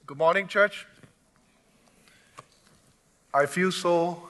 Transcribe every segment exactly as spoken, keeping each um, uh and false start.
Good morning, church. I feel so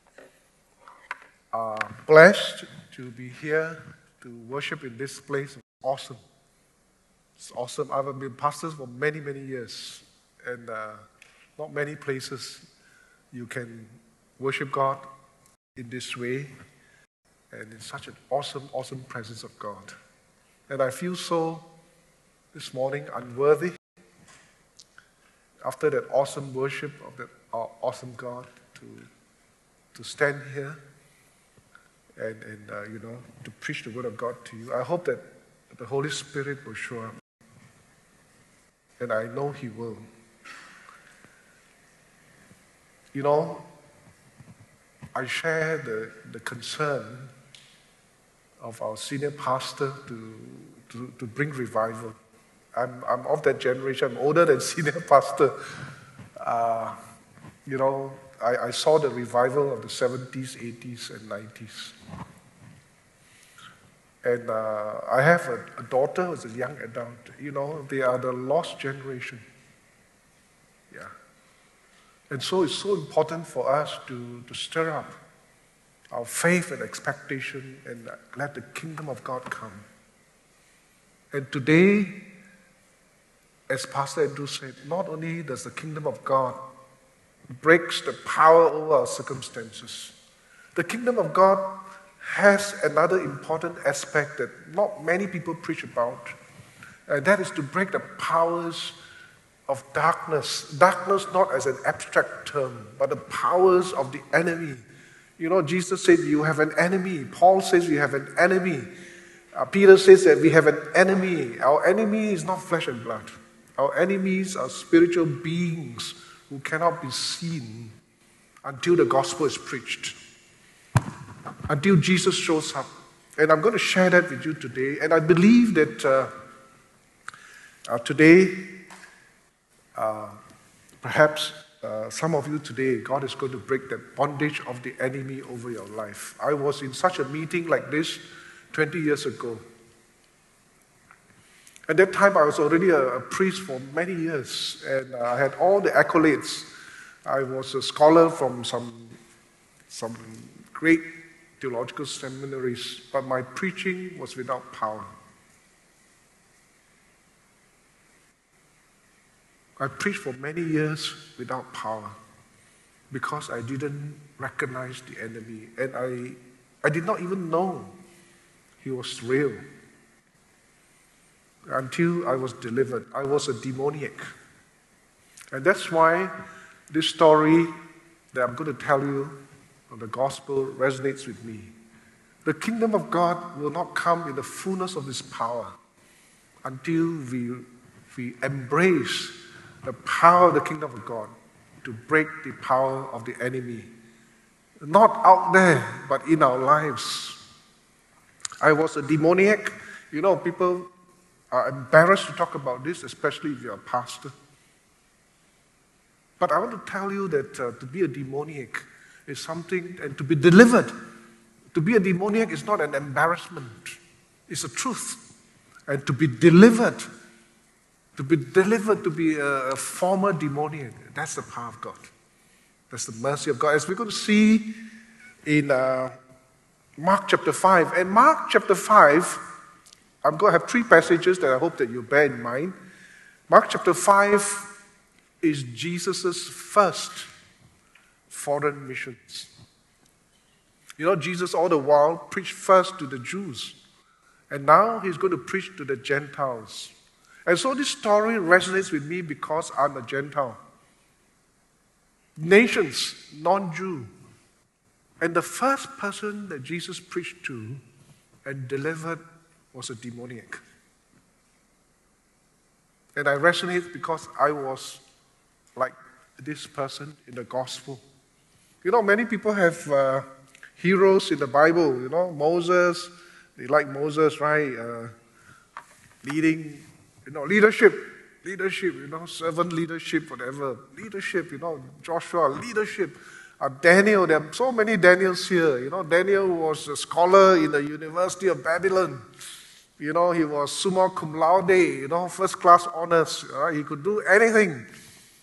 uh, blessed to be here to worship in this place. It's awesome. It's awesome. I've been pastor for many, many years, and uh, not many places you can worship God in this way, and in such an awesome, awesome presence of God. And I feel so, this morning, unworthy after that awesome worship of that awesome God to, to stand here and, and uh, you know, to preach the word of God to you. I hope that the Holy Spirit will show up, and I know He will. You know, I share the, the concern of our senior pastor to, to, to bring revival. I'm, I'm of that generation. I'm older than senior pastor. Uh, you know, I, I saw the revival of the seventies, eighties, and nineties. And uh, I have a, a daughter who's a young adult. You know, they are the lost generation. Yeah. And so it's so important for us to, to stir up our faith and expectation and let the kingdom of God come. And today, as Pastor Andrew said, not only does the kingdom of God breaks the power over our circumstances, the kingdom of God has another important aspect that not many people preach about, and that is to break the powers of darkness. Darkness not as an abstract term, but the powers of the enemy. You know, Jesus said you have an enemy. Paul says you have an enemy. Uh, Peter says that we have an enemy. Our enemy is not flesh and blood. Our enemies are spiritual beings who cannot be seen until the gospel is preached, until Jesus shows up. And I'm going to share that with you today. And I believe that uh, uh, today, uh, perhaps uh, some of you today, God is going to break the bondage of the enemy over your life. I was in such a meeting like this twenty years ago. At that time, I was already a, a priest for many years, and uh, I had all the accolades. I was a scholar from some, some great theological seminaries, but my preaching was without power. I preached for many years without power because I didn't recognize the enemy, and I, I did not even know he was real. Until I was delivered. I was a demoniac. And that's why this story that I'm going to tell you of the gospel resonates with me. The kingdom of God will not come in the fullness of His power until we, we embrace the power of the kingdom of God to break the power of the enemy. Not out there, but in our lives. I was a demoniac. You know, people are embarrassed to talk about this, especially if you're a pastor. But I want to tell you that uh, to be a demoniac is something, and to be delivered, to be a demoniac is not an embarrassment. It's a truth. And to be delivered, to be delivered, to be a, a former demoniac, that's the power of God. That's the mercy of God. As we're going to see in uh, Mark chapter five. And Mark chapter five, I'm going to have three passages that I hope that you bear in mind. Mark chapter five is Jesus' first foreign missions. You know, Jesus all the while preached first to the Jews, and now He's going to preach to the Gentiles. And so this story resonates with me because I'm a Gentile. Nations, non-Jew. And the first person that Jesus preached to and delivered was a demoniac. And I resonate because I was like this person in the gospel. You know, many people have uh, heroes in the Bible. You know, Moses, they like Moses, right? Uh, leading, you know, leadership, leadership, you know, servant leadership, whatever. Leadership, you know, Joshua, leadership. Uh, Daniel, there are so many Daniels here. You know, Daniel was a scholar in the University of Babylon. You know, he was summa cum laude, you know, first class honors. Uh, he could do anything.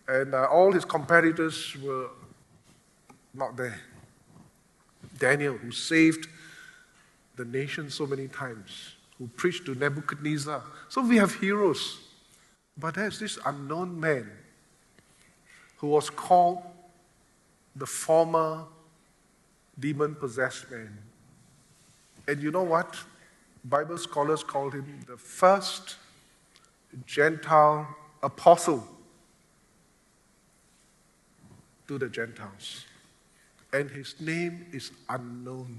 And uh, all his competitors were not there. Daniel, who saved the nation so many times, who preached to Nebuchadnezzar. So we have heroes. But there's this unknown man who was called the former demon-possessed man. And you know what? Bible scholars called him the first Gentile apostle to the Gentiles. And his name is unknown.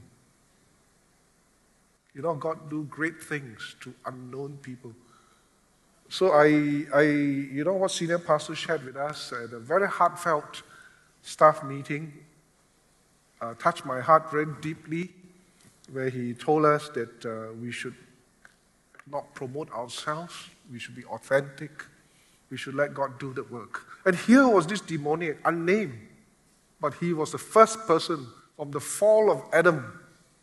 You know, God do great things to unknown people. So I, I, you know what senior pastor shared with us at a very heartfelt staff meeting, uh, touched my heart very deeply, where he told us that uh, we should not promote ourselves, we should be authentic, we should let God do the work. And here was this demoniac, unnamed, but he was the first person from the fall of Adam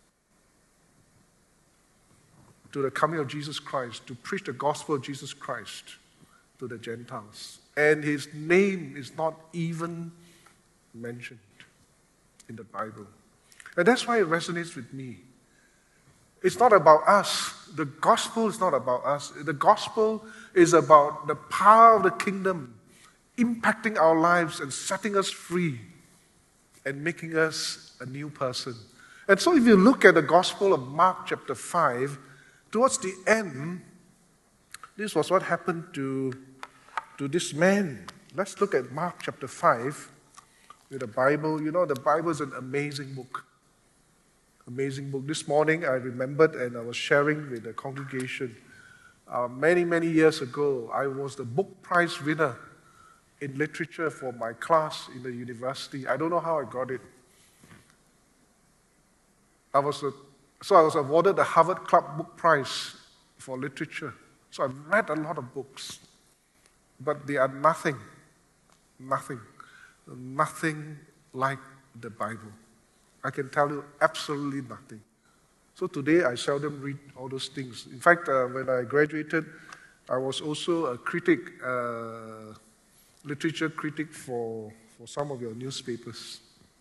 to the coming of Jesus Christ, to preach the gospel of Jesus Christ to the Gentiles. And his name is not even mentioned in the Bible. And that's why it resonates with me. It's not about us. The gospel is not about us. The gospel is about the power of the kingdom impacting our lives and setting us free and making us a new person. And so if you look at the gospel of Mark chapter five, towards the end, this was what happened to, to this man. Let's look at Mark chapter five with the Bible. You know, the Bible is an amazing book. Amazing book. This morning I remembered and I was sharing with the congregation. Uh, many, many years ago, I was the book prize winner in literature for my class in the university. I don't know how I got it. I was a So I was awarded the Harvard Club Book Prize for literature. So I've read a lot of books. But they are nothing, nothing, nothing like the Bible. I can tell you absolutely nothing. So today I seldom read all those things. In fact, uh, when I graduated, I was also a critic, uh, literature critic for, for some of your newspapers.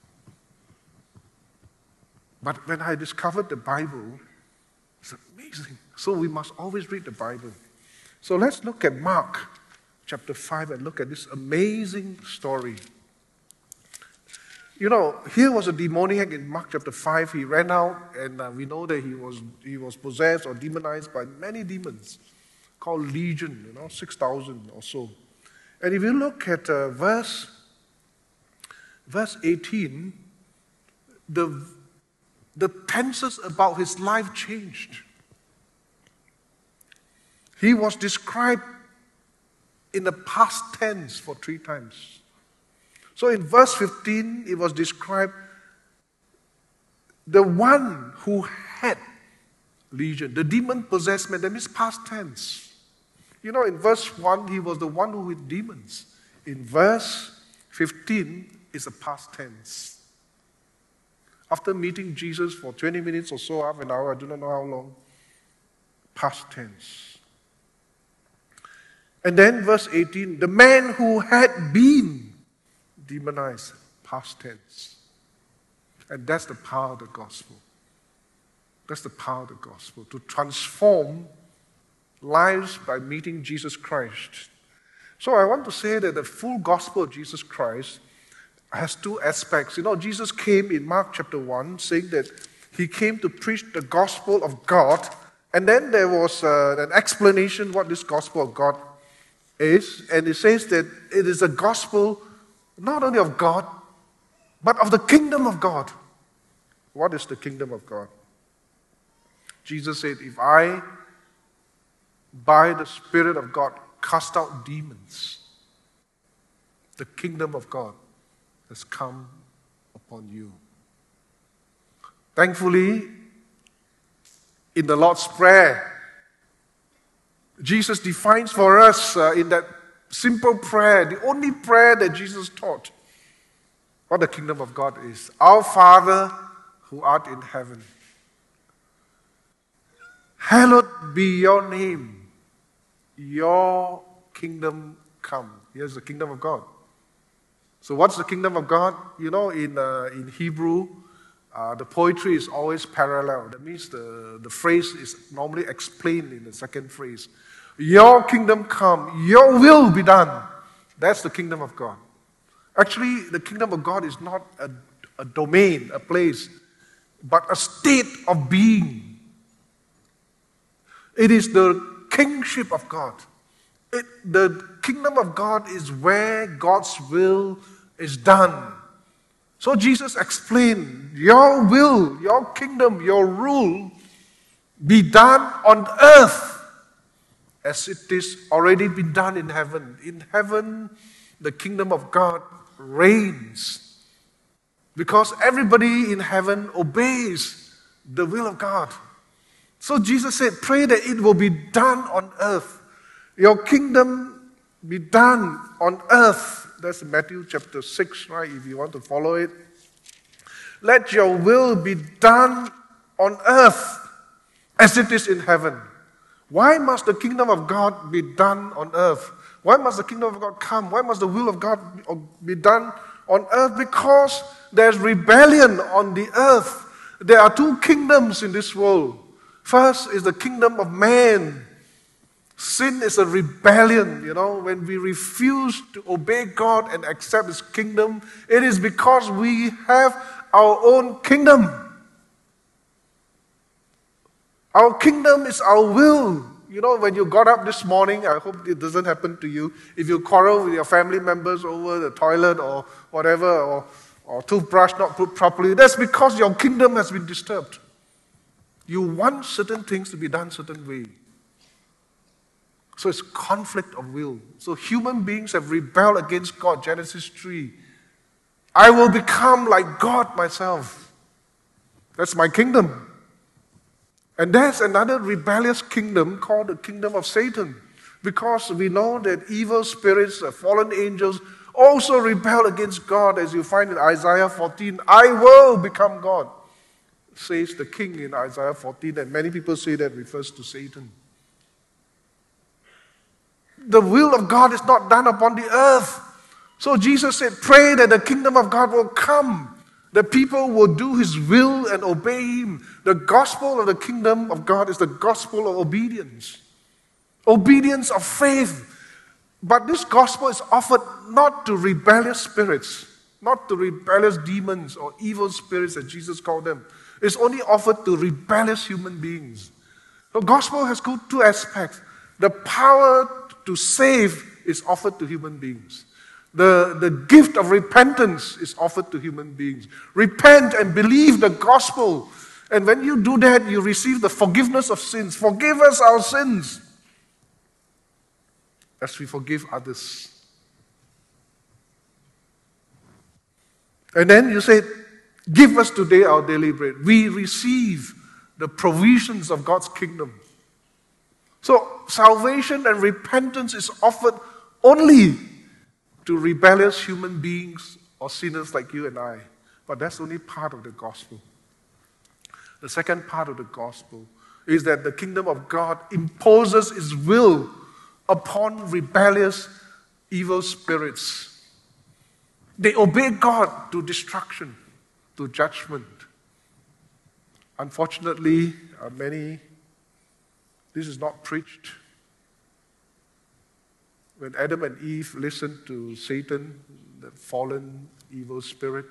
But when I discovered the Bible, it's amazing. So we must always read the Bible. So let's look at Mark chapter five and look at this amazing story. You know, here was a demoniac in Mark chapter five. He ran out, and uh, we know that he was he was possessed or demonized by many demons called Legion, you know, six thousand or so. And if you look at uh, verse, verse eighteen, the The tenses about his life changed. He was described in the past tense for three times. So in verse fifteen, it was described the one who had legion, the demon-possessed man, that means past tense. You know, in verse one, he was the one who had demons. In verse fifteen, it's a past tense. After meeting Jesus for twenty minutes or so, half an hour, I do not know how long, past tense. And then verse eighteen, the man who had been demonized, past tense. And that's the power of the gospel. That's the power of the gospel, to transform lives by meeting Jesus Christ. So I want to say that the full gospel of Jesus Christ has two aspects. You know, Jesus came in Mark chapter one saying that he came to preach the gospel of God, and then there was uh, an explanation what this gospel of God is, and it says that it is a gospel not only of God, but of the kingdom of God. What is the kingdom of God? Jesus said, if I, by the Spirit of God, cast out demons, the kingdom of God has come upon you. Thankfully, in the Lord's Prayer, Jesus defines for us uh, in that simple prayer, the only prayer that Jesus taught, what the kingdom of God is. Our Father who art in heaven, hallowed be your name, your kingdom come. Here's the kingdom of God. So what's the kingdom of God? You know, in, uh, in Hebrew, uh, the poetry is always parallel. That means the, the phrase is normally explained in the second phrase. Your kingdom come, your will be done. That's the kingdom of God. Actually, the kingdom of God is not a, a domain, a place, but a state of being. It is the kingship of God. It, the kingdom of God is where God's will is done. So Jesus explained, your will, your kingdom, your rule be done on earth as it is already been done in heaven. In heaven, the kingdom of God reigns because everybody in heaven obeys the will of God. So Jesus said, pray that it will be done on earth. Your kingdom be done on earth. That's Matthew chapter six, right? If you want to follow it. Let your will be done on earth as it is in heaven. Why must the kingdom of God be done on earth? Why must the kingdom of God come? Why must the will of God be done on earth? Because there's rebellion on the earth. There are two kingdoms in this world. First is the kingdom of man. Sin is a rebellion, you know. When we refuse to obey God and accept His kingdom, it is because we have our own kingdom. Our kingdom is our will. You know, when you got up this morning, I hope it doesn't happen to you. If you quarrel with your family members over the toilet or whatever, or, or toothbrush not put properly, that's because your kingdom has been disturbed. You want certain things to be done certain way. So it's conflict of will. So human beings have rebelled against God. Genesis three. I will become like God myself. That's my kingdom. And there's another rebellious kingdom called the kingdom of Satan. Because we know that evil spirits, fallen angels, also rebel against God, as you find in Isaiah fourteen. I will become God, says the king in Isaiah fourteen. And many people say that refers to Satan. The will of God is not done upon the earth. So Jesus said, pray that the kingdom of God will come. The people will do His will and obey Him. The gospel of the kingdom of God is the gospel of obedience. Obedience of faith. But this gospel is offered not to rebellious spirits, not to rebellious demons or evil spirits as Jesus called them. It's only offered to rebellious human beings. The gospel has got two aspects. The power to save is offered to human beings. The, the gift of repentance is offered to human beings. Repent and believe the gospel. And when you do that, you receive the forgiveness of sins. Forgive us our sins as we forgive others. And then you say, give us today our daily bread. We receive the provisions of God's kingdom. So salvation and repentance is offered only to rebellious human beings or sinners like you and I. But that's only part of the gospel. The second part of the gospel is that the kingdom of God imposes its will upon rebellious evil spirits. They obey God to destruction, to judgment. Unfortunately, uh, many, this is not preached. When Adam and Eve listened to Satan, the fallen evil spirit,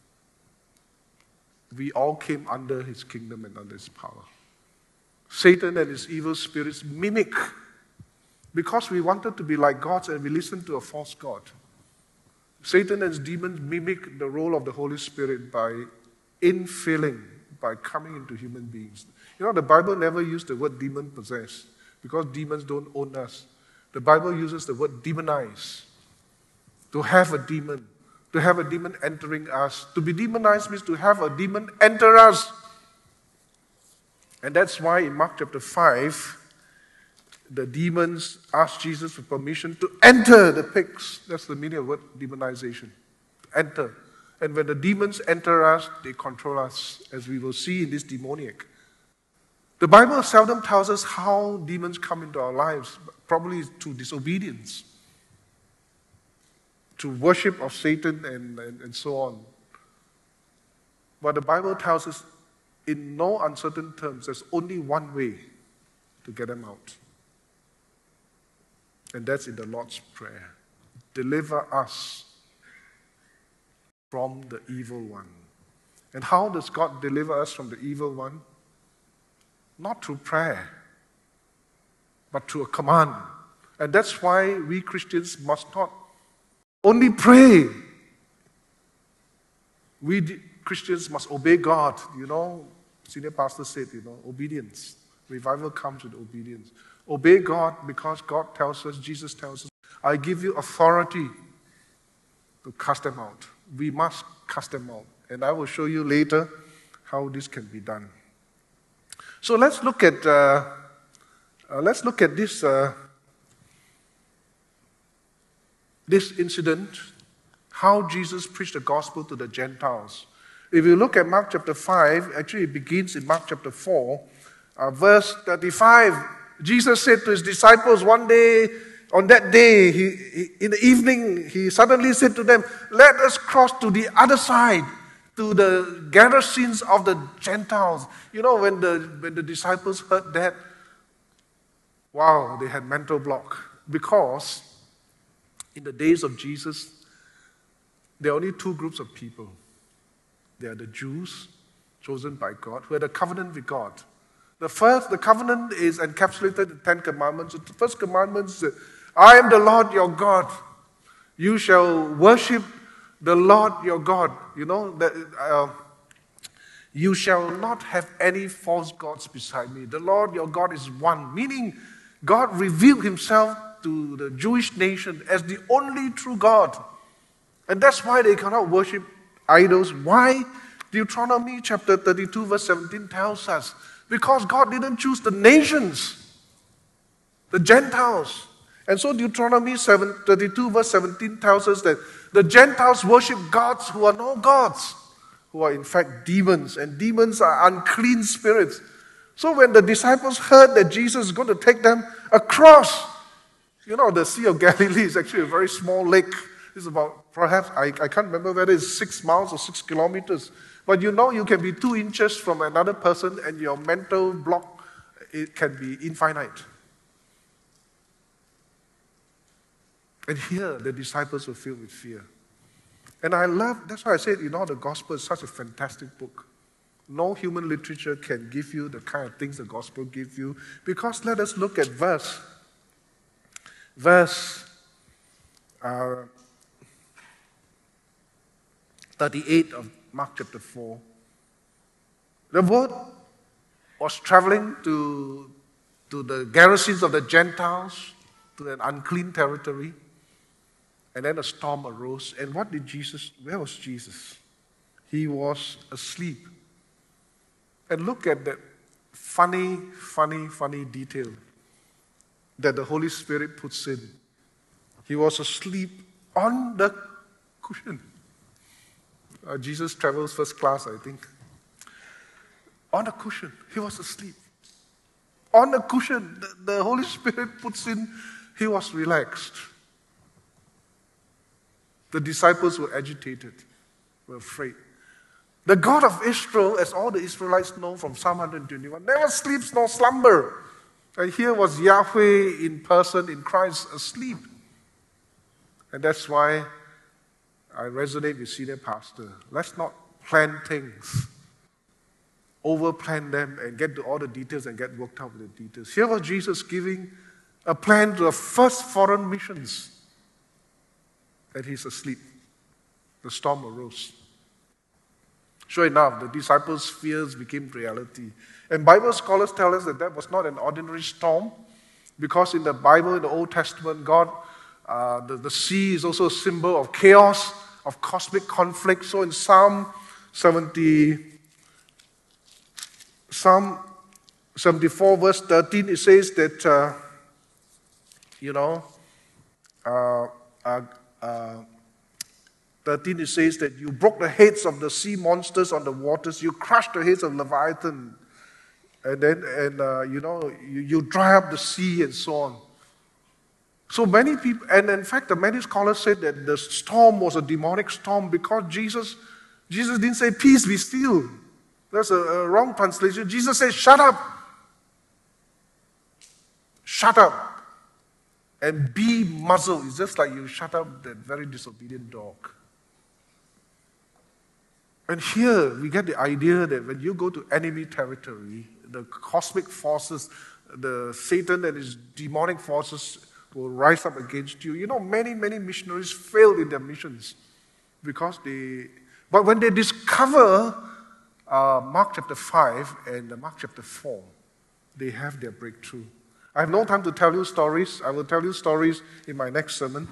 we all came under his kingdom and under his power. Satan and his evil spirits mimic, because we wanted to be like gods and we listened to a false god. Satan and his demons mimic the role of the Holy Spirit by infilling, by coming into human beings. You know, the Bible never used the word demon possess, because demons don't own us. The Bible uses the word demonize. To have a demon. To have a demon entering us. To be demonized means to have a demon enter us. And that's why in Mark chapter five, the demons asked Jesus for permission to enter the pigs. That's the meaning of the word demonization. Enter. And when the demons enter us, they control us, as we will see in this demoniac. The Bible seldom tells us how demons come into our lives, probably through disobedience. to worship of Satan and, and, and so on. But the Bible tells us in no uncertain terms, there's only one way to get them out. And that's in the Lord's Prayer. Deliver us from the evil one. And how does God deliver us from the evil one? Not through prayer, but through a command. And that's why we Christians must not only pray. We Christians must obey God. You know, senior pastor said, you know, obedience. Revival comes with obedience. Obey God because God tells us, Jesus tells us, I give you authority to cast them out. We must cast them out. And I will show you later how this can be done. So let's look at uh, uh, let's look at this uh, this incident, how Jesus preached the gospel to the Gentiles. If you look at Mark chapter five, actually it begins in Mark chapter four, uh, verse thirty-five. Jesus said to his disciples one day, on that day, he, he, in the evening, he suddenly said to them, let us cross to the other side, to the Gerasenes of the Gentiles. You know, when the, when the disciples heard that, wow, they had mental block. Because in the days of Jesus, there are only two groups of people. They are the Jews, chosen by God, who had a covenant with God. The first, the covenant is encapsulated in the Ten Commandments. The first commandment is, I am the Lord your God. You shall worship the Lord your God. You know, that, uh, you shall not have any false gods beside me. The Lord your God is one. Meaning, God revealed himself to the Jewish nation as the only true God. And that's why they cannot worship idols. Why? Deuteronomy chapter thirty-two verse seventeen tells us, because God didn't choose the nations, the Gentiles. And so Deuteronomy thirty-two verse seventeen tells us that the Gentiles worship gods who are no gods, who are in fact demons, and demons are unclean spirits. So when the disciples heard that Jesus is going to take them across, you know, the Sea of Galilee is actually a very small lake. It's about, perhaps, I, I can't remember whether it's six miles or six kilometers. But you know you can be two inches from another person and your mental block, it can be infinite. And here, the disciples were filled with fear. And I love, that's why I said, you know, the gospel is such a fantastic book. No human literature can give you the kind of things the gospel gives you. Because let us look at verse, verse uh, thirty-eight of Mark chapter four. The word was traveling to, to the Gerasenes of the Gentiles, to an unclean territory. And then a storm arose. And what did Jesus, where was Jesus? He was asleep. And look at that funny, funny, funny detail that the Holy Spirit puts in. He was asleep on the cushion. Uh, Jesus travels first class, I think. On the cushion. He was asleep. On the cushion, the, the Holy Spirit puts in, he was relaxed. The disciples were agitated, were afraid. The God of Israel, as all the Israelites know from Psalm one twenty-one, never sleeps nor slumber. And here was Yahweh in person, in Christ, asleep. And that's why I resonate with senior pastor. Let's not plan things, over-plan them, and get to all the details and get worked out with the details. Here was Jesus giving a plan to the first foreign missions. And he's asleep. The storm arose. Sure enough, the disciples' fears became reality. And Bible scholars tell us that that was not an ordinary storm, because in the Bible, in the Old Testament, God, uh, the, the sea is also a symbol of chaos, of cosmic conflict. So in Psalm seventy, Psalm seventy-four, verse thirteen, it says that, uh, you know, uh, uh, uh, thirteen, it says that you broke the heads of the sea monsters on the waters, you crushed the heads of Leviathan, and then, and uh, you know, you, you dry up the sea and so on. So many people, and in fact, the many scholars said that the storm was a demonic storm because Jesus, Jesus didn't say, peace, be still. That's a, a wrong translation. Jesus said, shut up. Shut up. And be muzzled. It's just like you shut up that very disobedient dog. And here we get the idea that when you go to enemy territory, the cosmic forces, the Satan and his demonic forces will rise up against you. You know, many, many missionaries failed in their missions because they, but when they discover uh, Mark chapter five and Mark chapter four, they have their breakthrough. I have no time to tell you stories. I will tell you stories in my next sermon.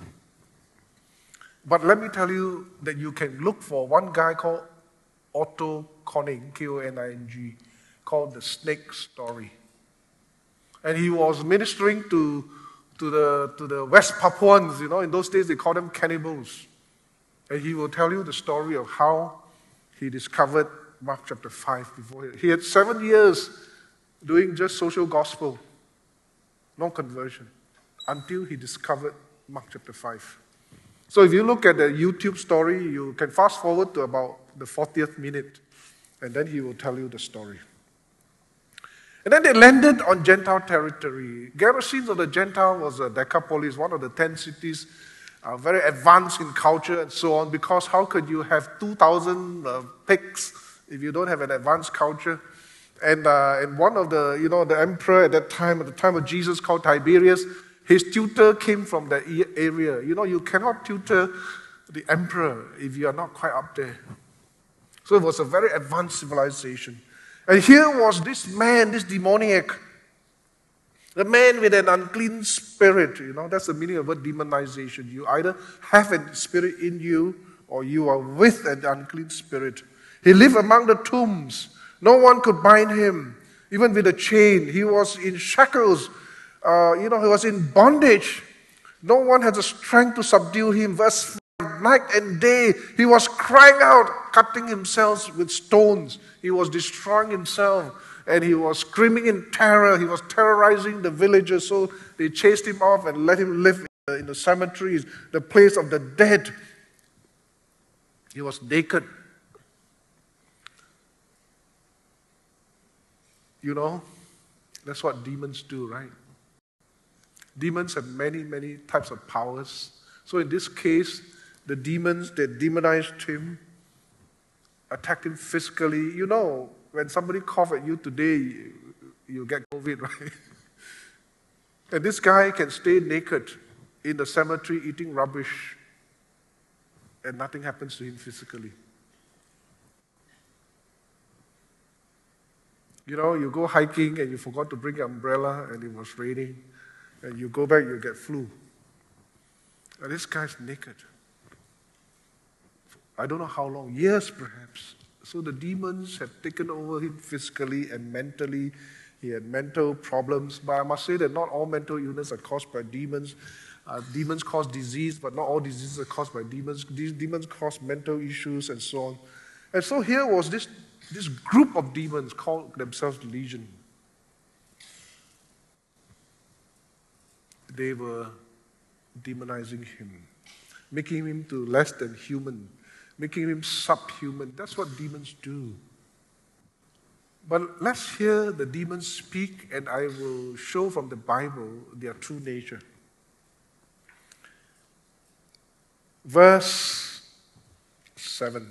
But let me tell you that you can look for one guy called Otto Koning, K O N I N G, called The Snake Story. And he was ministering to to the, to the West Papuans. You know, in those days they called them cannibals. And he will tell you the story of how he discovered Mark chapter five before. He, he had seven years doing just social gospel, no conversion, until he discovered Mark chapter five. So if you look at the YouTube story, you can fast forward to about the fortieth minute, and then he will tell you the story. And then they landed on Gentile territory. Gerasenes of the Gentile was a Decapolis, one of the ten cities, uh, very advanced in culture and so on, because how could you have two thousand uh, pigs if you don't have an advanced culture? And, uh, and one of the, you know, the emperor at that time, at the time of Jesus, called Tiberius, his tutor came from that area. You know, you cannot tutor the emperor if you are not quite up there. So it was a very advanced civilization. And here was this man, this demoniac, the man with an unclean spirit. You know, that's the meaning of the word demonization. You either have a spirit in you or you are with an unclean spirit. He lived among the tombs. No one could bind him, even with a chain. He was in shackles. Uh, you know, he was in bondage. No one had the strength to subdue him. Verse five, night and day, he was crying out, cutting himself with stones. He was destroying himself, and he was screaming in terror. He was terrorizing the villagers, so they chased him off and let him live in the, in the cemeteries, the place of the dead. He was naked. You know, that's what demons do, right? Demons have many, many types of powers. So in this case, the demons that demonized him, attacked him physically. You know, when somebody coughs at you today, you, you get COVID, right? And this guy can stay naked in the cemetery eating rubbish, and nothing happens to him physically. You know, you go hiking and you forgot to bring your umbrella and it was raining, and you go back, you get flu. And this guy's naked. I don't know how long, years perhaps. So the demons have taken over him physically and mentally. He had mental problems. But I must say that not all mental illness are caused by demons. Uh, demons cause disease, but not all diseases are caused by demons. These demons cause mental issues and so on. And so here was this, this group of demons called themselves Legion. They were demonizing him, making him to less than human, making him subhuman. That's what demons do. But let's hear the demons speak, and I will show from the Bible their true nature. Verse seven.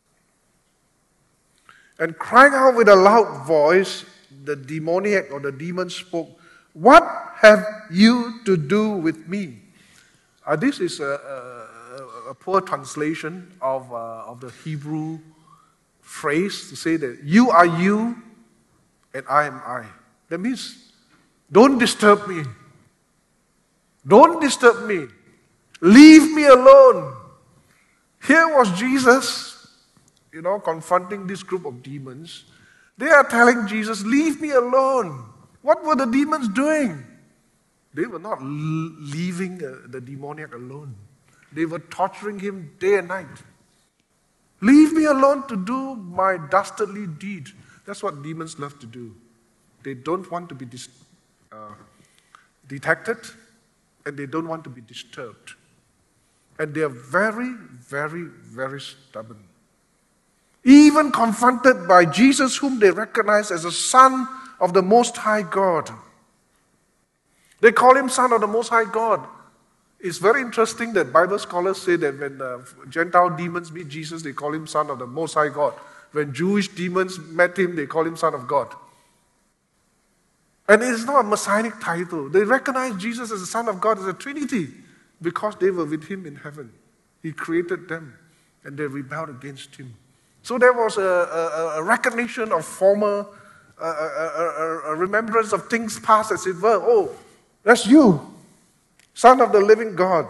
And crying out with a loud voice, the demoniac or the demon spoke, "What have you to do with me?" Uh, this is a, a, a poor translation of, uh, of the Hebrew phrase to say that you are you and I am I. That means, don't disturb me. Don't disturb me. Leave me alone. Here was Jesus, you know, confronting this group of demons. They are telling Jesus, leave me alone. What were the demons doing? They were not leaving the demoniac alone. They were torturing him day and night. Leave me alone to do my dastardly deed. That's what demons love to do. They don't want to be dis- uh, detected, and they don't want to be disturbed. And they are very, very, very stubborn. Even confronted by Jesus, whom they recognize as the Son of the Most High God. They call him Son of the Most High God. It's very interesting that Bible scholars say that when uh, Gentile demons meet Jesus, they call him Son of the Most High God. When Jewish demons met him, they call him Son of God. And it is not a messianic title. They recognize Jesus as the Son of God, as a Trinity, because they were with him in heaven. He created them, and they rebelled against him. So there was a, a, a recognition of former, a, a, a, a remembrance of things past, as it were. Oh, that's you, Son of the living God.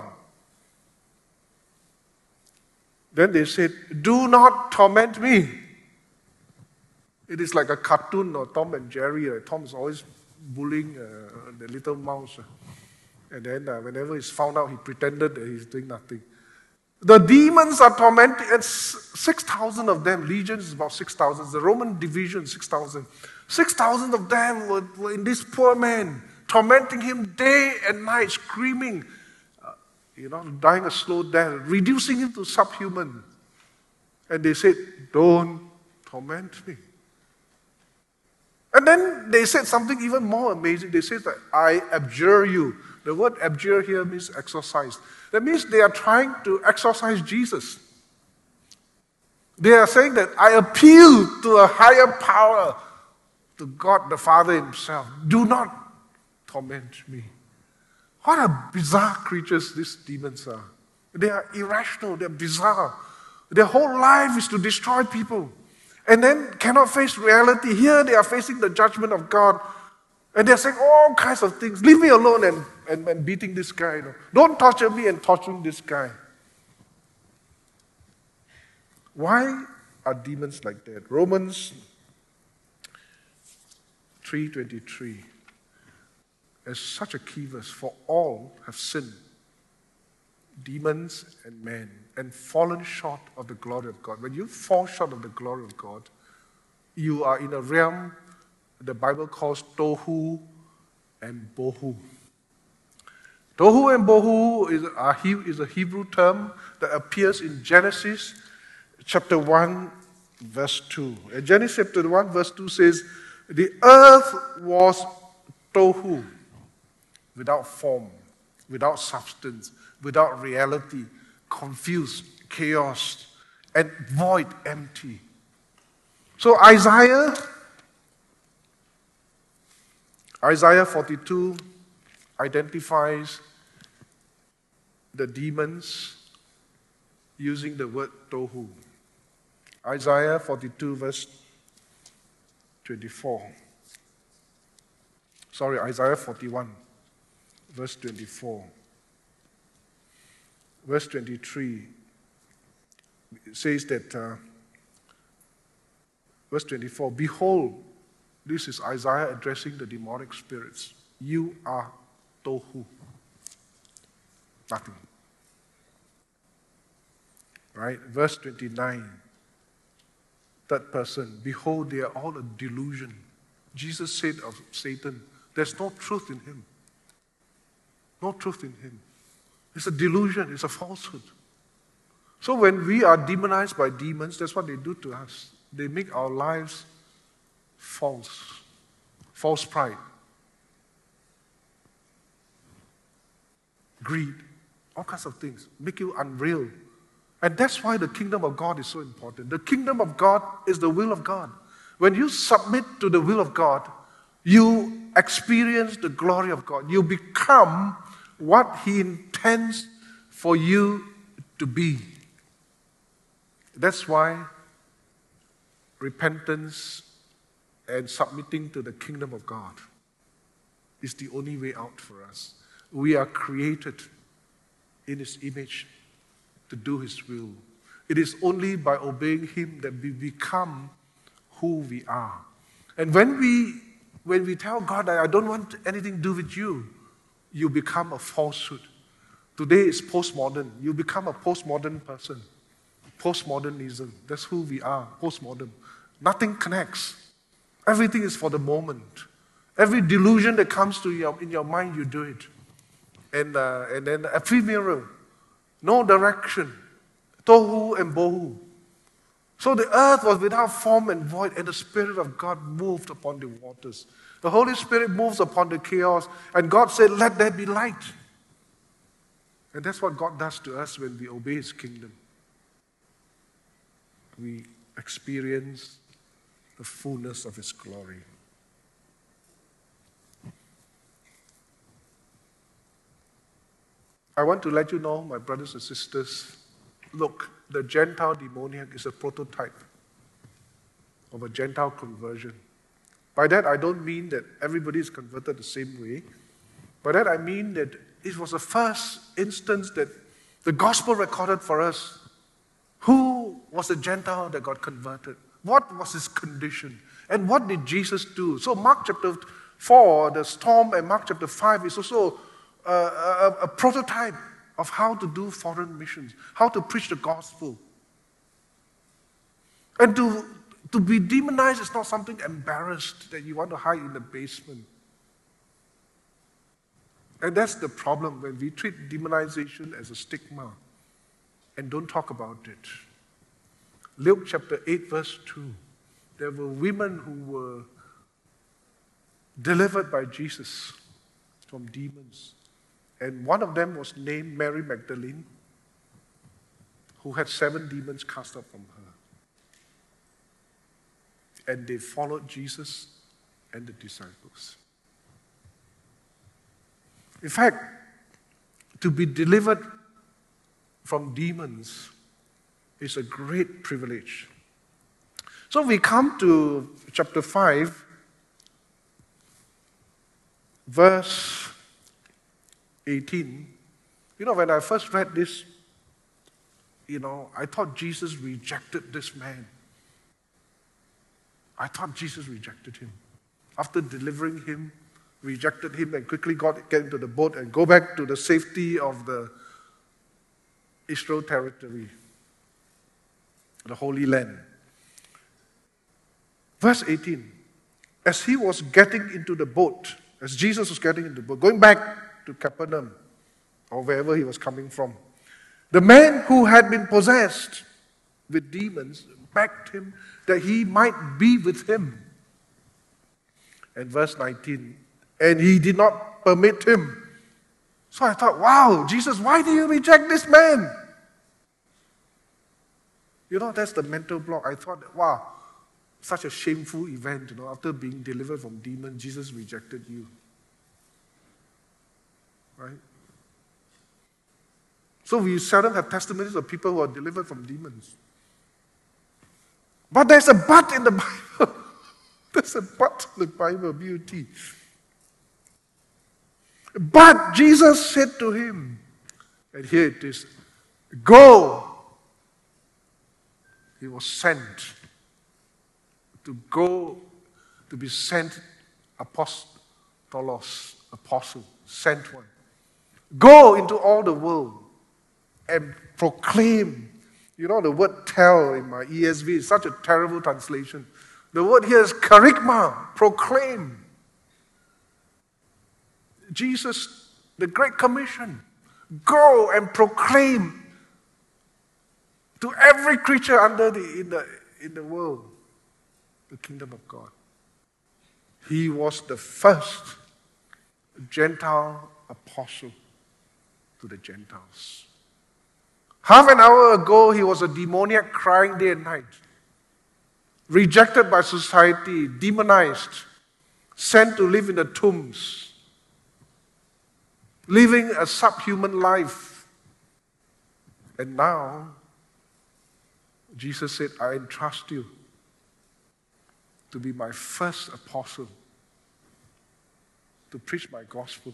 Then they said, do not torment me. It is like a cartoon or Tom and Jerry. Uh, Tom is always bullying uh, the little mouse. And then uh, whenever he's found out, he pretended that he's doing nothing. The demons are tormenting, and six thousand of them, legions is about six thousand, the Roman division, six thousand. six thousand of them were, were in this poor man, tormenting him day and night, screaming, uh, you know, dying a slow death, reducing him to subhuman. And they said, don't torment me. And then they said something even more amazing. They said that I abjure you. The word abjure here means exorcise. That means they are trying to exorcise Jesus. They are saying that I appeal to a higher power, to God the Father himself. Do not torment me. What a bizarre creatures these demons are. They are irrational, they are bizarre. Their whole life is to destroy people. And then cannot face reality. Here they are facing the judgment of God. And they're saying all kinds of things. Leave me alone and, and, and beating this guy. You know. Don't torture me and torturing this guy. Why are demons like that? Romans three twenty-three is such a key verse. For all have sinned, demons and men, and fallen short of the glory of God. When you fall short of the glory of God, you are in a realm the Bible calls tohu and bohu. Tohu and bohu is a, is a Hebrew term that appears in Genesis chapter one, verse two. And Genesis chapter one, verse two says, the earth was tohu, without form, without substance, without reality, confused, chaos, and void, empty. So Isaiah, Isaiah forty-two identifies the demons using the word tohu. Isaiah forty-two verse twenty-four. Sorry, Isaiah forty-one verse twenty-four. Verse twenty-three says that, uh, verse twenty-four, behold, this is Isaiah addressing the demonic spirits. You are tohu. Nothing. Right? Verse twenty-nine, third person, behold, they are all a delusion. Jesus said of Satan, there's no truth in him. No truth in him. It's a delusion, it's a falsehood. So when we are demonized by demons, that's what they do to us. They make our lives false. False pride. Greed. All kinds of things. Make you unreal. And that's why the kingdom of God is so important. The kingdom of God is the will of God. When you submit to the will of God, you experience the glory of God. You become what He intends for you to be. That's why repentance and submitting to the kingdom of God is the only way out for us. We are created in His image to do His will. It is only by obeying Him that we become who we are. And when we when we tell God, I don't want anything to do with you, you become a falsehood. Today is postmodern. You become a postmodern person. Postmodernism. That's who we are. Postmodern. Nothing connects. Everything is for the moment. Every delusion that comes to you in your mind, you do it. and, uh, and then ephemeral, no direction, tohu and bohu. So the earth was without form and void, and the Spirit of God moved upon the waters. The Holy Spirit moves upon the chaos, and God said, let there be light. And that's what God does to us when we obey His kingdom. We experience the fullness of His glory. I want to let you know, my brothers and sisters, look, the Gentile demoniac is a prototype of a Gentile conversion. By that, I don't mean that everybody is converted the same way. By that, I mean that it was the first instance that the gospel recorded for us. Who was the Gentile that got converted? What was his condition? And what did Jesus do? So Mark chapter four, the storm, and Mark chapter five is also a, a, a prototype of how to do foreign missions, how to preach the gospel. And to, to be demonized is not something embarrassed that you want to hide in the basement. And that's the problem when we treat demonization as a stigma and don't talk about it. Luke chapter eight, verse two. There were women who were delivered by Jesus from demons. And one of them was named Mary Magdalene, who had seven demons cast out from her. And they followed Jesus and the disciples. In fact, to be delivered from demons is a great privilege. So we come to chapter five, verse eighteen. You know, when I first read this, you know, I thought Jesus rejected this man. I thought Jesus rejected him. After delivering him, rejected him and quickly got get into the boat and go back to the safety of the Israel territory, the Holy Land. Verse eighteen, as he was getting into the boat, as Jesus was getting into the boat, going back to Capernaum, or wherever he was coming from, the man who had been possessed with demons begged him that he might be with him. And verse nineteen, and he did not permit him. So I thought, wow, Jesus, why do you reject this man? You know, that's the mental block. I thought, wow, such a shameful event, you know, after being delivered from demons, Jesus rejected you. Right? So we seldom have testimonies of people who are delivered from demons. But there's a but in the Bible. There's a but in the Bible, B U T. But Jesus said to him, and here it is, go. He was sent to go, to be sent, apostolos, apostle, sent one. Go into all the world and proclaim. You know, the word tell in my E S V is such a terrible translation. The word here is kerygma, proclaim. Jesus, the Great Commission, go and proclaim to every creature under the in the in the world the kingdom of God. He was the first Gentile apostle to the Gentiles. Half an hour ago, he was a demoniac crying day and night, rejected by society, demonized, sent to live in the tombs, living a subhuman life. And now, Jesus said, I entrust you to be my first apostle, to preach my gospel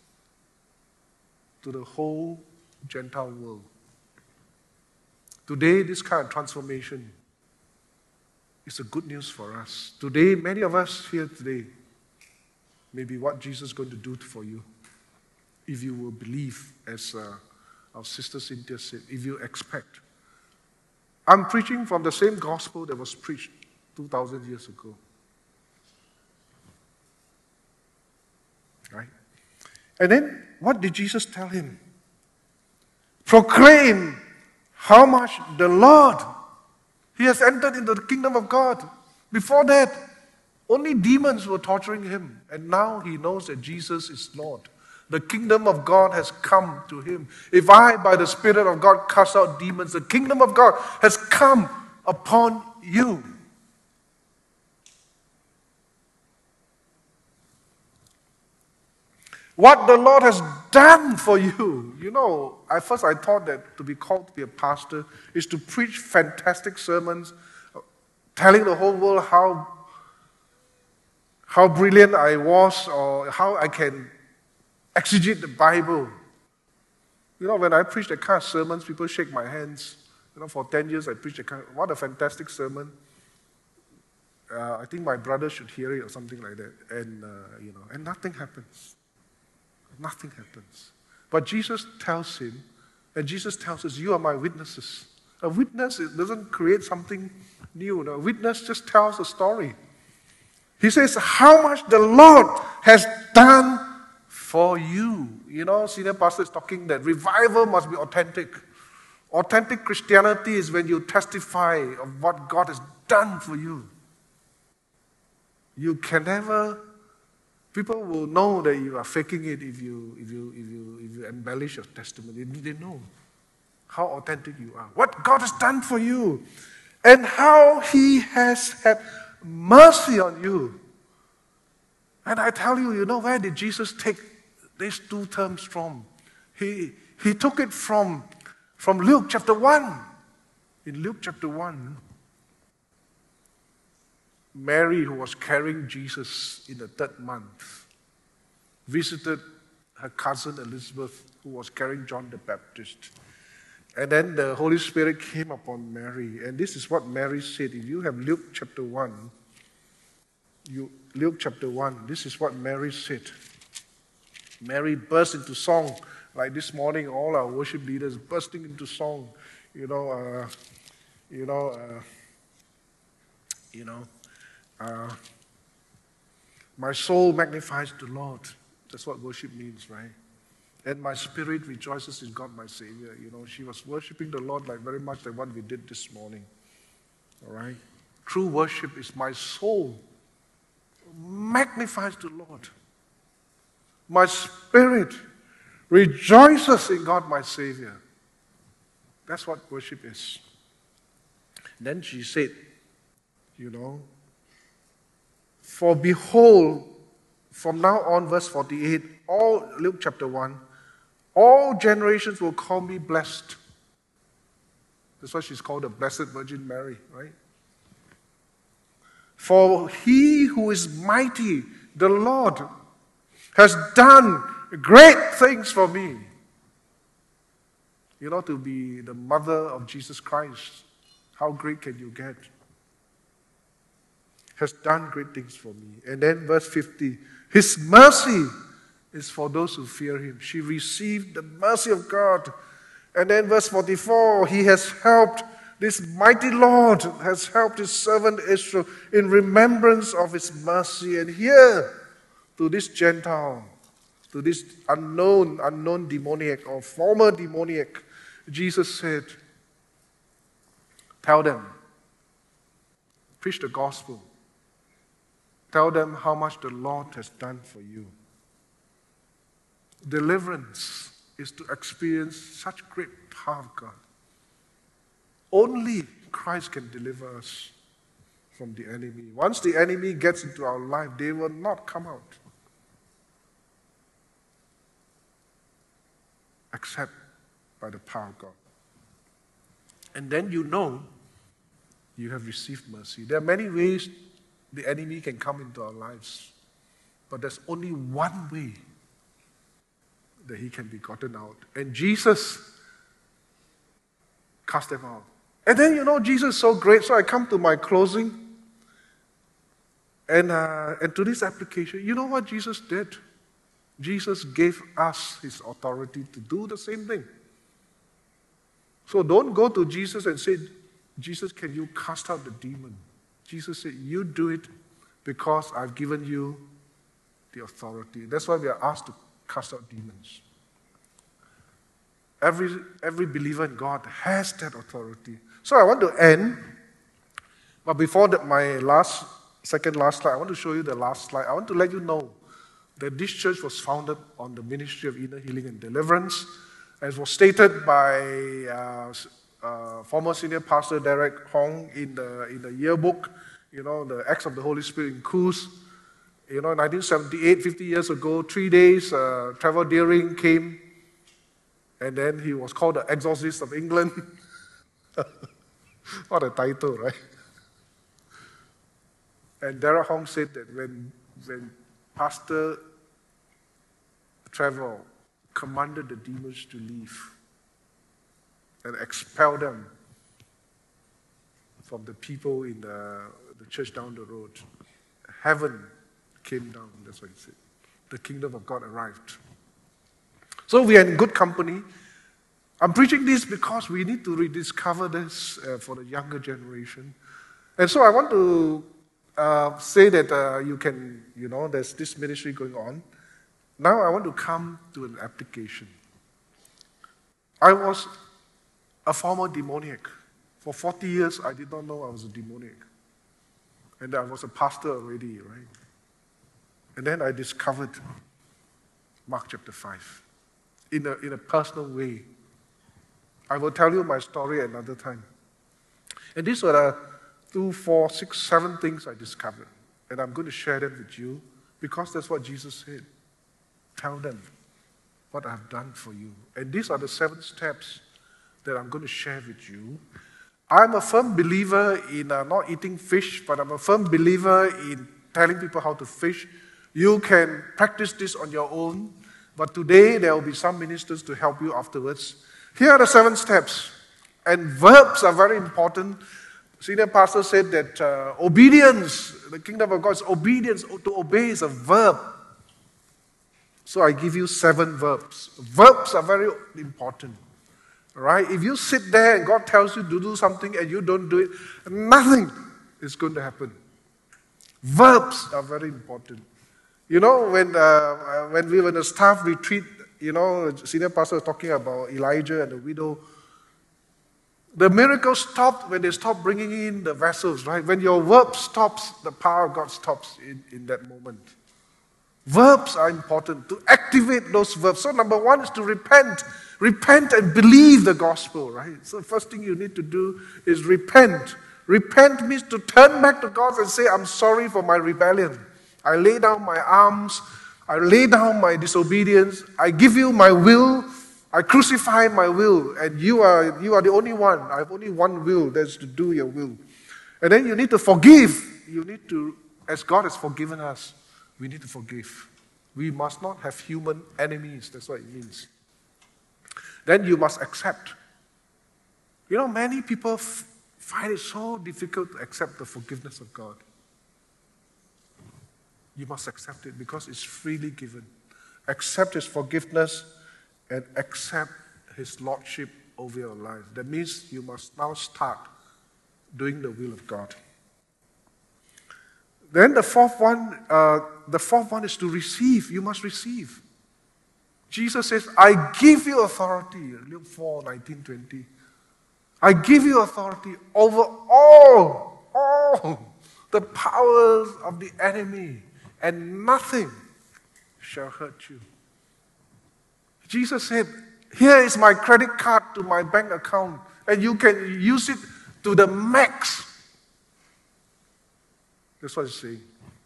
to the whole Gentile world. Today, this kind of transformation is a good news for us. Today, many of us here today, may be what Jesus is going to do for you. If you will believe, as uh, our sister Cynthia said, if you expect. I'm preaching from the same gospel that was preached two thousand years ago. Right? And then what did Jesus tell him? Proclaim how much the Lord, he has entered into the kingdom of God. Before that, only demons were torturing him. And now he knows that Jesus is Lord. The kingdom of God has come to him. If I, by the Spirit of God, cast out demons, the kingdom of God has come upon you. What the Lord has done for you. You know, at first I thought that to be called to be a pastor is to preach fantastic sermons, telling the whole world how, how brilliant I was or how I can exegete the Bible. You know, when I preach that kind of sermons, people shake my hands. You know, for ten years I preached that kind of, what a fantastic sermon. Uh, I think my brother should hear it or something like that. And, uh, you know, and nothing happens. Nothing happens. But Jesus tells him, and Jesus tells us, you are my witnesses. A witness, it doesn't create something new. No, a witness just tells a story. He says, how much the Lord has done for you. You know, senior pastor is talking that revival must be authentic. Authentic Christianity is when you testify of what God has done for you. You can never... People will know that you are faking it if you, if you, if you, if you embellish your testimony. They know how authentic you are. What God has done for you. And how He has had mercy on you. And I tell you, you know, where did Jesus take these two terms from? He, he took it from, from Luke chapter one. In Luke chapter one, Mary, who was carrying Jesus in the third month, visited her cousin Elizabeth, who was carrying John the Baptist. And then the Holy Spirit came upon Mary. And this is what Mary said. If you have Luke chapter one, you, Luke chapter one, this is what Mary said. Mary burst into song. Like this morning, all our worship leaders bursting into song. You know, uh, you know, uh, you know, Uh, my soul magnifies the Lord. That's what worship means, right? And my spirit rejoices in God, my Savior. You know, she was worshiping the Lord like very much like what we did this morning. All right? True worship is my soul magnifies the Lord. My spirit rejoices in God, my Savior. That's what worship is. Then she said, you know, for behold, from now on, verse forty-eight, all, Luke chapter one, all generations will call me blessed. That's why she's called the Blessed Virgin Mary, right? For he who is mighty, the Lord, has done great things for me. You know, to be the mother of Jesus Christ, how great can you get? Has done great things for me. And then verse fifty, His mercy is for those who fear Him. She received the mercy of God. And then verse forty-four, He has helped, this mighty Lord has helped His servant Israel in remembrance of His mercy. And here, to this Gentile, to this unknown, unknown demoniac or former demoniac, Jesus said, tell them, preach the gospel. Tell them how much the Lord has done for you. Deliverance is to experience such great power of God. Only Christ can deliver us from the enemy. Once the enemy gets into our life, they will not come out. Except by the power of God. And then you know you have received mercy. There are many ways the enemy can come into our lives. But there's only one way that he can be gotten out. And Jesus cast them out. And then, you know, Jesus is so great. So I come to my closing. And, uh, and to this application, you know what Jesus did? Jesus gave us His authority to do the same thing. So don't go to Jesus and say, Jesus, can you cast out the demon? Jesus said, you do it because I've given you the authority. That's why we are asked to cast out demons. Every, every believer in God has that authority. So I want to end, but before that, my last, second last slide, I want to show you the last slide. I want to let you know that this church was founded on the ministry of inner healing and deliverance, as was stated by uh, uh, former senior pastor Derek Hong in the, in the yearbook, you know, the Acts of the Holy Spirit in Coos. You know, in nineteen seventy-eight, fifty years ago, three days, uh, Trevor Deering came, and then he was called the Exorcist of England. What a title, right? And Derek Hong said that when, when Pastor Trevor commanded the demons to leave and expel them from the people in the, the church down the road, heaven came down. That's what he said. The kingdom of God arrived. So we are in good company. I'm preaching this because we need to rediscover this uh, for the younger generation. And so I want to uh, say that uh, you can, you know, there's this ministry going on. Now I want to come to an application. I was a former demoniac. For forty years, I did not know I was a demoniac. And I was a pastor already, right? And then I discovered Mark chapter five in a, in a personal way. I will tell you my story another time. And these were the two, four, six, seven things I discovered. And I'm going to share them with you because that's what Jesus said. Tell them what I've done for you. And these are the seven steps that I'm going to share with you. I'm a firm believer in uh, not eating fish, but I'm a firm believer in telling people how to fish. You can practice this on your own, but today there will be some ministers to help you afterwards. Here are the seven steps. And verbs are very important. Senior pastor said that uh, obedience, the kingdom of God is obedience. To obey is a verb. So I give you seven verbs. Verbs are very important. Right? If you sit there and God tells you to do something and you don't do it, nothing is going to happen. Verbs are very important. You know, when uh, when we were in a staff retreat, you know, senior pastor was talking about Elijah and the widow. The miracle stopped when they stopped bringing in the vessels, right? When your verb stops, the power of God stops in, in that moment. Verbs are important to activate those verbs. So number one is to repent. Repent and believe the gospel, right? So the first thing you need to do is repent. Repent means to turn back to God and say, I'm sorry for my rebellion. I lay down my arms. I lay down my disobedience. I give you my will. I crucify my will. And you are, you are the only one. I have only one will. That's to do your will. And then you need to forgive. You need to, as God has forgiven us, we need to forgive. We must not have human enemies. That's what it means. Then you must accept. You know, many people f- find it so difficult to accept the forgiveness of God. You must accept it because it's freely given. Accept His forgiveness and accept His lordship over your life. That means you must now start doing the will of God. Then the fourth one, uh, the fourth one is to receive. You must receive. Jesus says, I give you authority. Luke four, nineteen, twenty. I give you authority over all, all the powers of the enemy, and nothing shall hurt you. Jesus said, here is my credit card to my bank account, and you can use it to the max. That's what he's saying.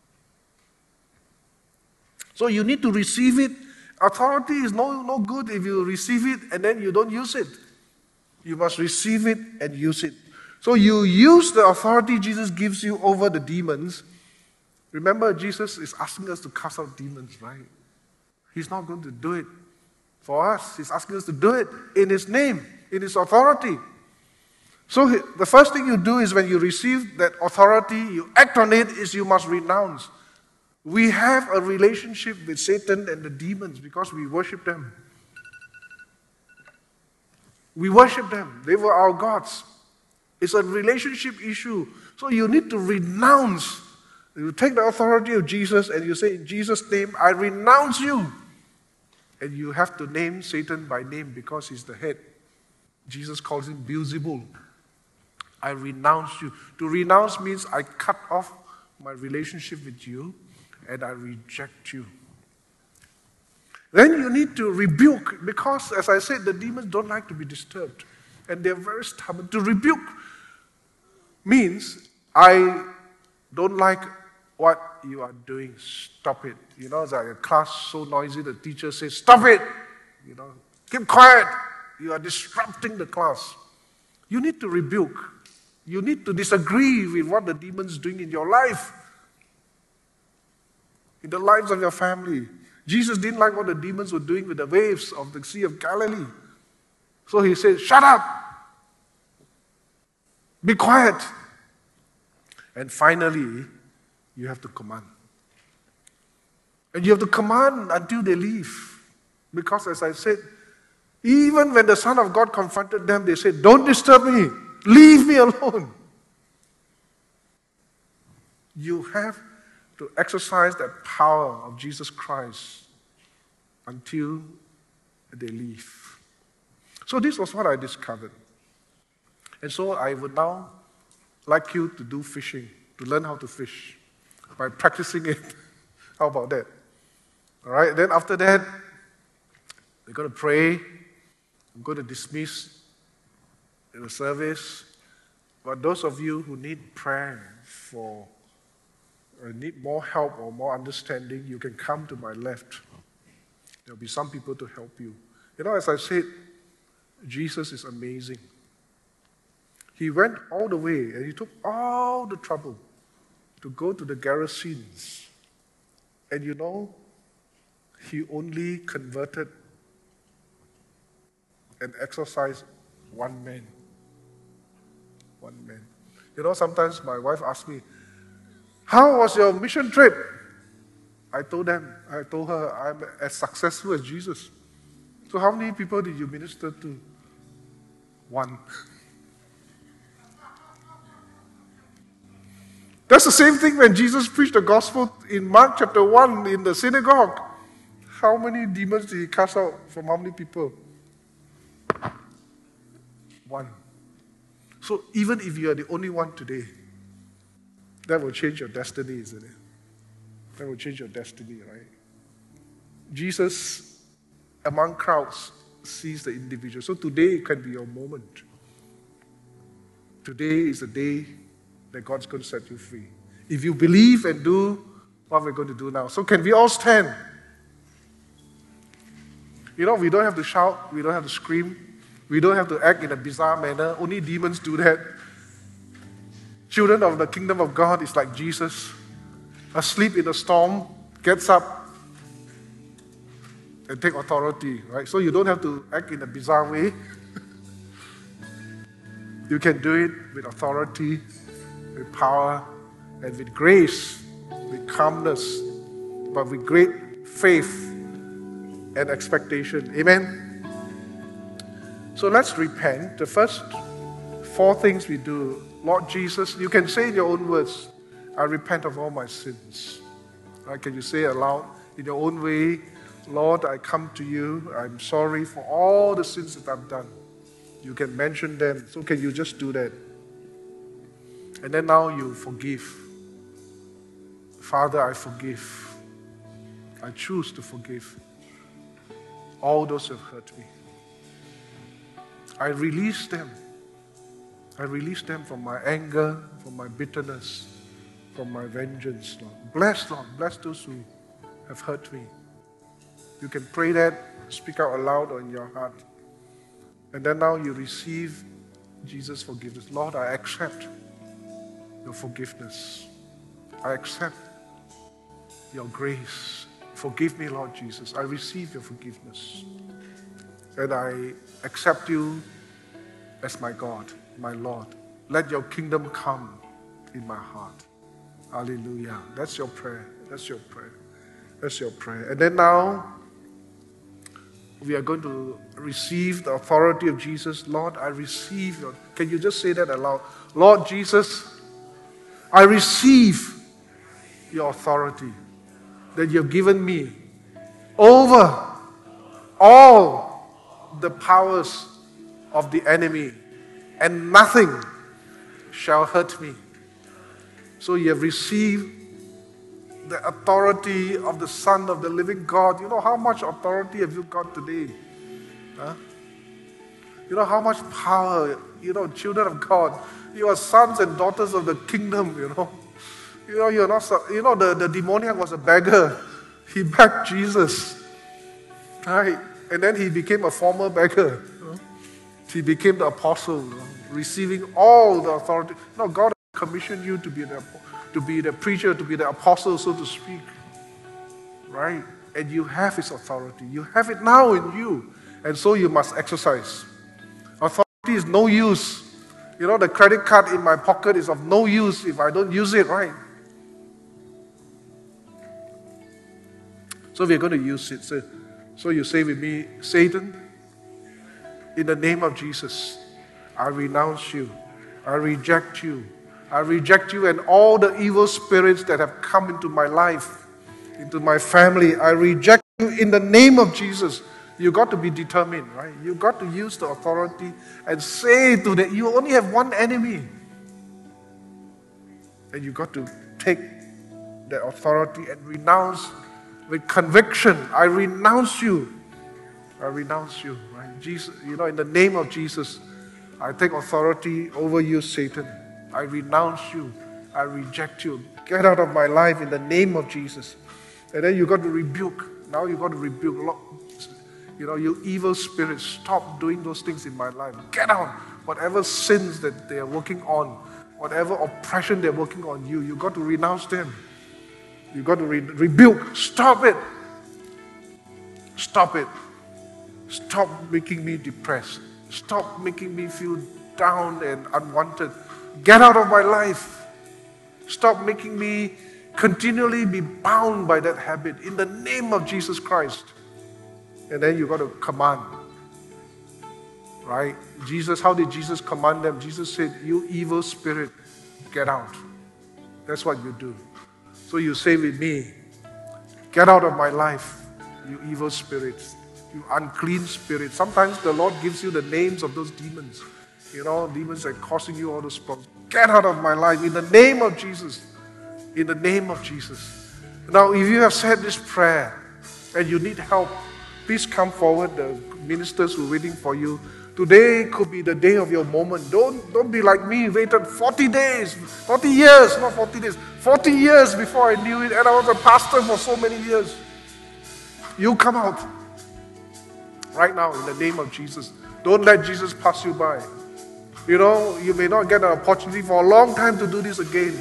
So you need to receive it. Authority is no, no good if you receive it and then you don't use it. You must receive it and use it. So you use the authority Jesus gives you over the demons. Remember, Jesus is asking us to cast out demons, right? He's not going to do it for us. He's asking us to do it in His name, in His authority. So the first thing you do is when you receive that authority, you act on it, is you must renounce. We have a relationship with Satan and the demons because we worship them. We worship them. They were our gods. It's a relationship issue. So you need to renounce. You take the authority of Jesus and you say, in Jesus' name, I renounce you. And you have to name Satan by name because he's the head. Jesus calls him Beelzebul. I renounce you. To renounce means I cut off my relationship with you and I reject you. Then you need to rebuke, because as I said, the demons don't like to be disturbed. And they're very stubborn. To rebuke means I don't like what you are doing. Stop it. You know, it's like a class so noisy, the teacher says, stop it. You know, keep quiet. You are disrupting the class. You need to rebuke. You need to disagree with what the demon's doing in your life, in the lives of your family. Jesus didn't like what the demons were doing with the waves of the Sea of Galilee. So he said, shut up. Be quiet. And finally, you have to command. And you have to command until they leave. Because as I said, even when the Son of God confronted them, they said, don't disturb me. Leave me alone. You have to exercise that power of Jesus Christ until they leave. So this was what I discovered. And so I would now like you to do fishing, to learn how to fish by practicing it. How about that? All right, then after that, we're going to pray. I'm going to dismiss the service. But those of you who need prayer for, or need more help or more understanding, you can come to my left. There'll be some people to help you. You know, as I said, Jesus is amazing. He went all the way and he took all the trouble to go to the Gerasenes. And you know, he only converted and exorcised one man. One man. You know, sometimes my wife asks me, how was your mission trip? I told them, I told her, I'm as successful as Jesus. So how many people did you minister to? One. That's the same thing when Jesus preached the gospel in Mark chapter one in the synagogue. How many demons did he cast out from how many people? One. So even if you are the only one today, that will change your destiny, isn't it? That will change your destiny, right? Jesus, among crowds, sees the individual. So today can be your moment. Today is the day that God's going to set you free. If you believe and do what we're going to do now. So can we all stand? You know, we don't have to shout. We don't have to scream. We don't have to act in a bizarre manner. Only demons do that. Children of the kingdom of God is like Jesus, asleep in a storm, gets up and take authority, right? So you don't have to act in a bizarre way. You can do it with authority, with power, and with grace, with calmness, but with great faith and expectation. Amen? So let's repent. The first four things we do. Lord Jesus, you can say in your own words, I repent of all my sins. Right? Can you say aloud in your own way, Lord, I come to you. I'm sorry for all the sins that I've done. You can mention them. So can you just do that? And then now you forgive. Father, I forgive. I choose to forgive all those who have hurt me. I release them. I release them from my anger, from my bitterness, from my vengeance, Lord. Bless, Lord. Bless those who have hurt me. You can pray that, speak out aloud or in your heart. And then now you receive Jesus' forgiveness. Lord, I accept your forgiveness. I accept your grace. Forgive me, Lord Jesus. I receive your forgiveness. And I accept you as my God, my Lord. Let your kingdom come in my heart. Hallelujah. That's your prayer. That's your prayer. That's your prayer. And then now, we are going to receive the authority of Jesus. Lord, I receive your... Can you just say that aloud? Lord Jesus, I receive your authority that you have given me over all the powers of the enemy, and nothing shall hurt me. So you have received the authority of the Son of the living God. You know how much authority have you got today? Huh? You know how much power, you know, children of God. You are sons and daughters of the kingdom, you know. You know, you're not, you know, the, the demoniac was a beggar. He begged Jesus. Right? And then he became a former beggar. You know? He became the apostle, you know, receiving all the authority. No, God commissioned you to be the to be the preacher, to be the apostle, so to speak. Right? And you have his authority. You have it now in you. And so you must exercise. Authority is no use. You know, the credit card in my pocket is of no use if I don't use it, right? So we're going to use it. So, so you say with me, Satan, in the name of Jesus, I renounce you. I reject you. I reject you and all the evil spirits that have come into my life, into my family. I reject you in the name of Jesus. You got to be determined, right? You got to use the authority and say to them, you only have one enemy. And you got to take the authority and renounce with conviction. I renounce you. I renounce you, right? Jesus, you know, in the name of Jesus, I take authority over you, Satan. I renounce you. I reject you. Get out of my life in the name of Jesus. And then you got to rebuke. Now you got to rebuke. You know, you evil spirits, stop doing those things in my life. Get out. Whatever sins that they are working on, whatever oppression they're working on you, you got to renounce them. You got to re- rebuke. Stop it. Stop it. Stop making me depressed. Stop making me feel down and unwanted. Get out of my life. Stop making me continually be bound by that habit in the name of Jesus Christ. And then you got to command. Right? Jesus, how did Jesus command them? Jesus said, you evil spirit, get out. That's what you do. So you say with me, get out of my life, you evil spirits, you unclean spirits. Sometimes the Lord gives you the names of those demons. You know, demons are causing you all those problems. Get out of my life in the name of Jesus. In the name of Jesus. Now, if you have said this prayer and you need help, please come forward. The ministers who are waiting for you. Today could be the day of your moment. Don't, don't be like me, waited forty days, forty years, not forty days, forty years before I knew it, and I was a pastor for so many years. You come out right now in the name of Jesus. Don't let Jesus pass you by. You know, you may not get an opportunity for a long time to do this again.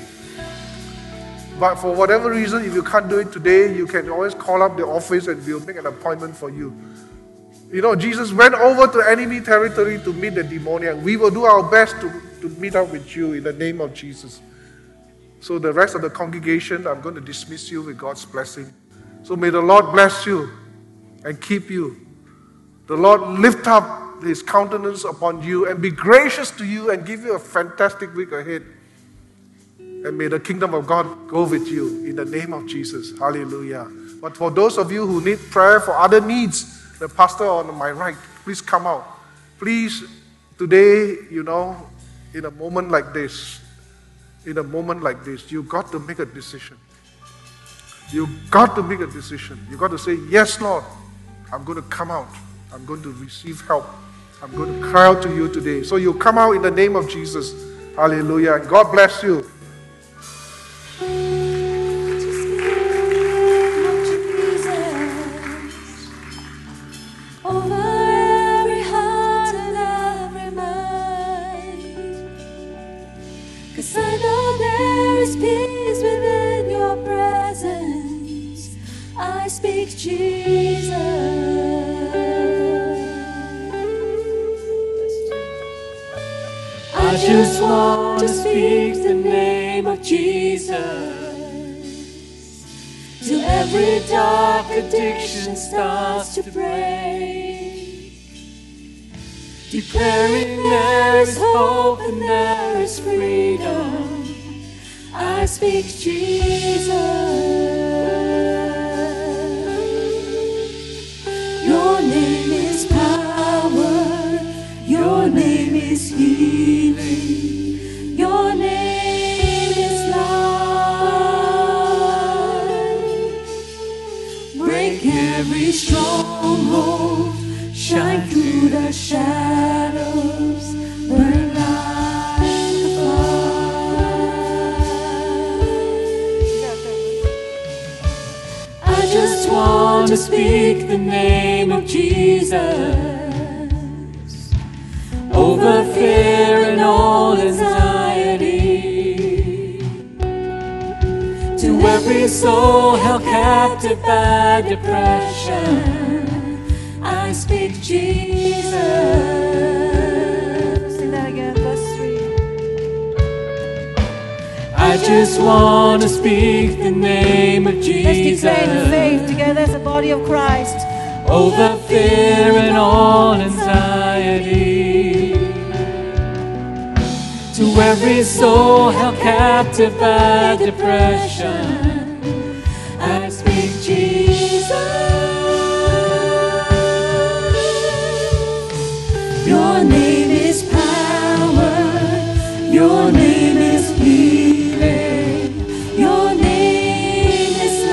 But for whatever reason, if you can't do it today, you can always call up the office and we'll make an appointment for you. You know, Jesus went over to enemy territory to meet the demoniac. We will do our best to, to meet up with you in the name of Jesus. So the rest of the congregation, I'm going to dismiss you with God's blessing. So may the Lord bless you and keep you. The Lord lift up His countenance upon you and be gracious to you and give you a fantastic week ahead. And may the kingdom of God go with you in the name of Jesus. Hallelujah. But for those of you who need prayer for other needs, the pastor on my right, please come out. Please, today, you know, in a moment like this, in a moment like this, you got to make a decision. You got to make a decision. You got to say, yes, Lord, I'm going to come out. I'm going to receive help. I'm going to cry out to you today. So you come out in the name of Jesus. Hallelujah. And God bless you. I just want to speak the name of Jesus till every dark addiction starts to break, declaring there is hope and there is freedom. I speak Jesus, your name. speak the name of Jesus over fear and all anxiety. To every soul held captive by depression, I speak Jesus. Sing that again, verse three. I just want to speak the name of Let's Jesus declare in faith together as a body of Christ. over fear and all anxiety. To every soul held captive by depression, I speak Jesus. Your name is power, your name is healing, your name is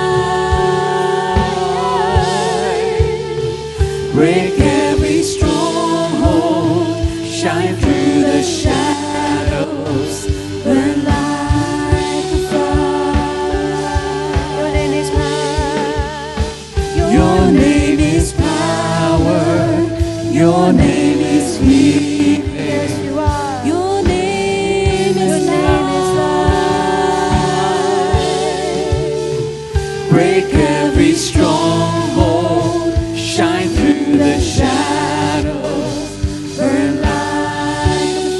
life. Break every stronghold, shine through the shadows, burn like a fire. Your name is power. Your name is power, your name is healing, Yes, you are. your name Your is name is life. Break every stronghold, shine through the shadows, burn like a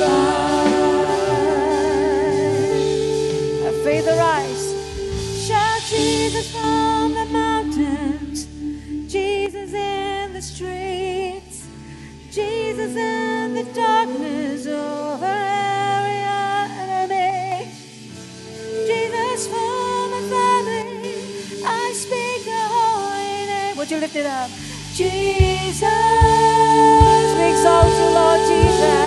fire. Have faith arise. Shout Jesus from the mountains, Jesus in the streets, Jesus in the darkness over every enemy. Jesus for my family, I speak the holy name. Would you lift it up? Jesus, we exalt you, Lord Jesus.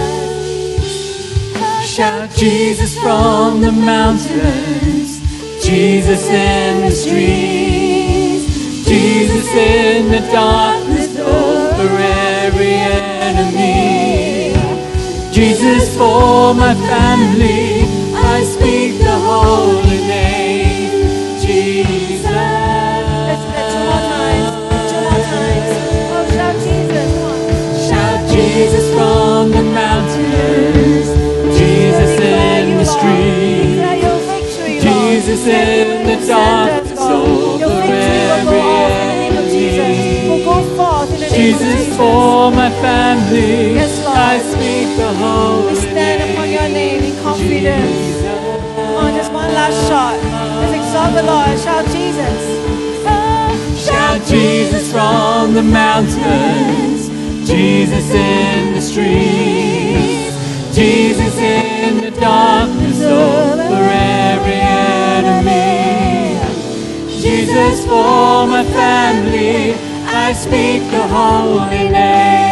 Shout Jesus from the mountains, Jesus in the streets, Jesus in the darkness over every enemy. Jesus for my family, I speak the holy name, Jesus. Let's get two more times. Two more times. Oh, shout Jesus. Come on. Shout Jesus from the mountains, Jesus in the streets, Declare your victory, Lord. Jesus in the darkness Your over victory will go off in the name of Jesus. every Will go forth in the name of Jesus Jesus. for my family, Yes, Lord. I speak the holy We stand upon your name in confidence. Come on, just one last shot. Let's exalt the Lord. Shout Jesus. Shout Jesus from the mountains, Jesus in the streets, Jesus in the darkness over every enemy. Jesus for my family, I speak the holy name.